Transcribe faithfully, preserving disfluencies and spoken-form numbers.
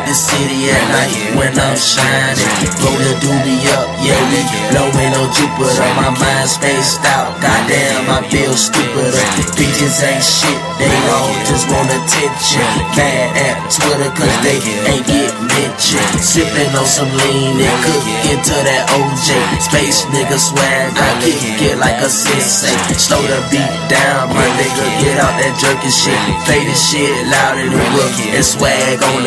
the city at night when I'm shining. Roll the doobie up, yeah, we blowing on Jupiter. My mind spaced out, goddamn, I feel stupider. Bitches ain't shit, they all just want attention. Mad at Twitter cause they ain't get mentioned. Sipping on some lean and cook into that O J. Space nigga swag, I kick it like a sensei. Slow the beat down, my nigga, get out that jerky shit. Play the shit louder than Rook and swag on the